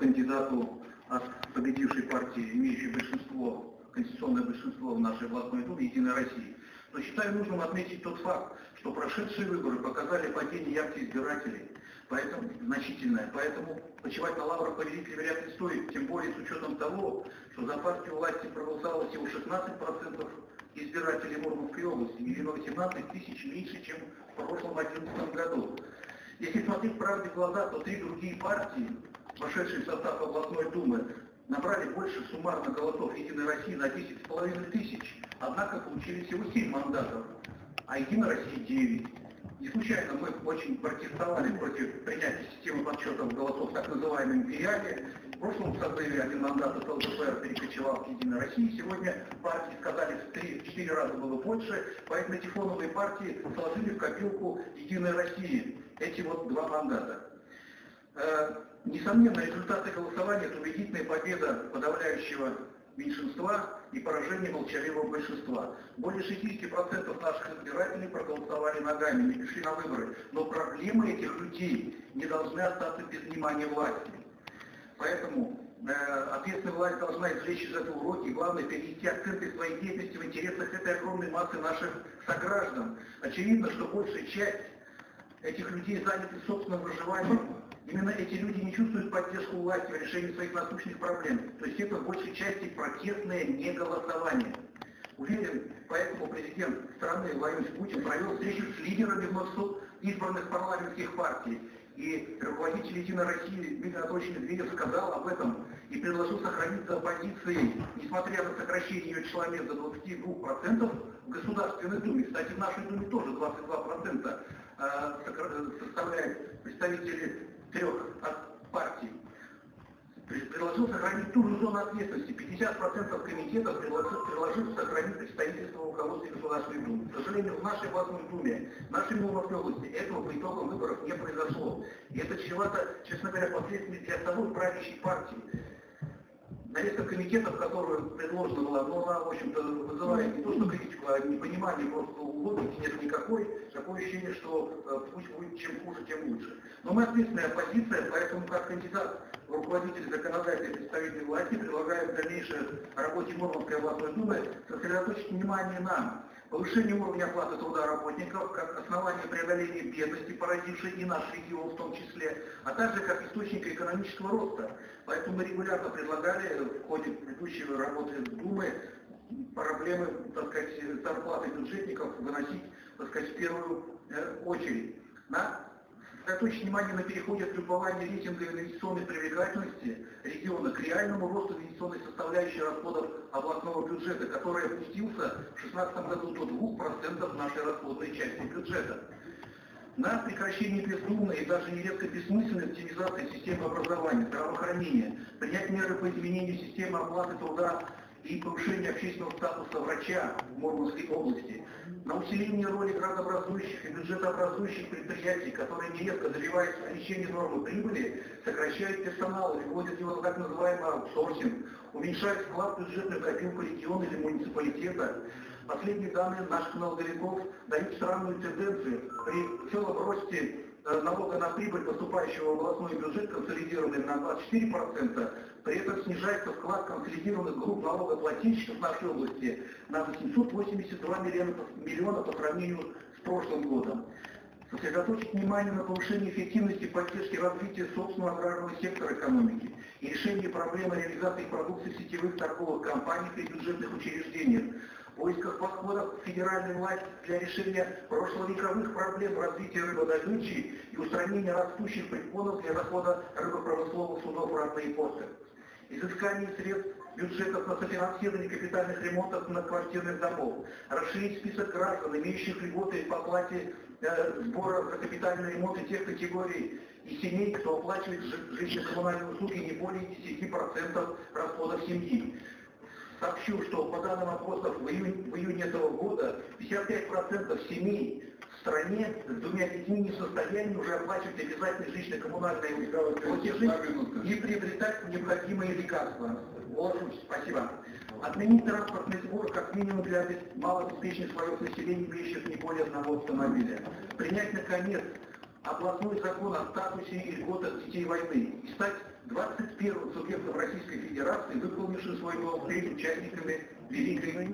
кандидату от победившей партии, имеющей большинство, конституционное большинство в нашей областной думе «Единой России». Но считаю нужным отметить тот факт, что прошедшие выборы показали падение явки избирателей, поэтому значительное. Поэтому почивать на лаврах победителей вряд ли стоит, тем более с учетом того, что за партию власти проголосовало всего 16% избирателей Мурманской области, или на 18 тысяч меньше, чем в прошлом 2011 году. Если смотреть правде в глаза, то три другие партии, вошедшие в состав областной думы, набрали больше суммарно голосов «Единой России» на 10,5 тысяч, однако получили всего 7 мандатов, а «Единой России» 9. Не случайно мы очень протестовали против принятия системы подсчетов голосов так называемой «Империале». В прошлом созыве один мандат от ЛДПР перекочевал к «Единой России». Сегодня партии сказали, в 3-4 раза было больше, поэтому эти фоновые партии сложили в копилку «Единой России» эти вот 2 мандата. Несомненно, результаты голосования – это убедительная победа подавляющего меньшинства и поражение молчаливого большинства. Более 60% наших избирателей проголосовали ногами, не пришли на выборы. Но проблемы этих людей не должны остаться без внимания власти. Поэтому ответственная власть должна извлечь из этого уроки и, главное, перенести акценты своей деятельности в интересах этой огромной массы наших сограждан. Очевидно, что большая часть этих людей заняты собственным проживанием. Именно эти люди не чувствуют поддержку власти в решении своих насущных проблем. То есть это в большей части протестное неголосование. Уверен, поэтому президент страны Владимир Путин провел встречу с лидерами вновь избранных парламентских партий. И руководитель «Единой России» Дмитрий Анатольевич Медведев сказал об этом и предложил сохранить за оппозицией, несмотря на сокращение ее числа мест до 22% в Государственной Думе. Кстати, в нашей Думе тоже 22% составляют представители 3 партий. Предложил сохранить ту же зону ответственности. 50% комитетов предложил сохранить представительство в руководстве Государственной Думы. К сожалению, в нашей областной думе, в нашей Мурманской области этого по итогам выборов не произошло. И это чревато, честно говоря, последствиями для самой правящей партии. Нарезка комитетов, которая предложена была, но она, в общем-то, вызывает не то что критику, а непонимание, просто логики нет никакой. Такое ощущение, что пусть будет чем хуже, тем лучше. Но мы ответственная оппозиция, поэтому как кандидат в руководитель законодательной и представительной власти предлагаю в дальнейшей работе Мурманской областной думы сосредоточить внимание на повышении уровня оплаты труда работников, как основание преодоления бедности, породившей и наш регион в том числе, а также как источника экономического роста. Поэтому мы регулярно предлагали в ходе предыдущей работы Думы проблемы, так сказать, зарплаты бюджетников выносить, так сказать, в первую очередь. Сосредоточить внимание на переходе от любования рейтинга инвестиционной привлекательности региона к реальному росту инвестиционной составляющей расходов областного бюджета, который опустился в 2016 году до 2% нашей расходной части бюджета. На прекращение бездумной и даже нередко бессмысленной оптимизации системы образования, здравоохранения, принять меры по изменению системы оплаты труда и повышение общественного статуса врача в Мурманской области, на усиление роли градообразующих и бюджетообразующих предприятий, которые нередко добиваются увеличения нормы прибыли, сокращают персонал и вводят его на так называемый аутсорсинг, уменьшают вклад в бюджетную копилку региона или муниципалитета. Последние данные наших налоговиков дают странную тенденцию. При целом росте налога на прибыль, поступающего в областной бюджет, консолидированный на 24%, при этом снижается вклад консолидированных групп налогоплательщиков в нашей области на 882 миллиона по сравнению с прошлым годом. Сосредоточить внимание на повышении эффективности поддержки развития собственного аграрного сектора экономики и решении проблемы реализации продукции в сетевых торговых компаниях и бюджетных учреждениях, в поисках подходов федеральной власти для решения прошловековых проблем развития рыбодобычи и устранения растущих препонов для захода рыбопромысловых судов в родные порты. Изыскание средств бюджетов на софинансирование капитальных ремонтов многоквартирных домов, расширить список граждан, имеющих льготы по оплате сбора за капитальные ремонты тех категорий и семей, кто оплачивает жилищно-коммунальные услуги не более 10% расходов семьи. Сообщу, что по данным опросов в июне этого года 55% семей в стране с 2 детьми не в состоянии уже оплачивать обязательные жилищно-коммунальные платежи и приобретать необходимые лекарства. Вот, спасибо. Отменить транспортный сбор как минимум для малообеспеченных слоев населения, имеющих не более одного автомобиля. Принять, наконец, областной закон о статусе и льготах детей войны и стать 21-м субъектом Российской Федерации, выполнившим свой долг перед участниками Великой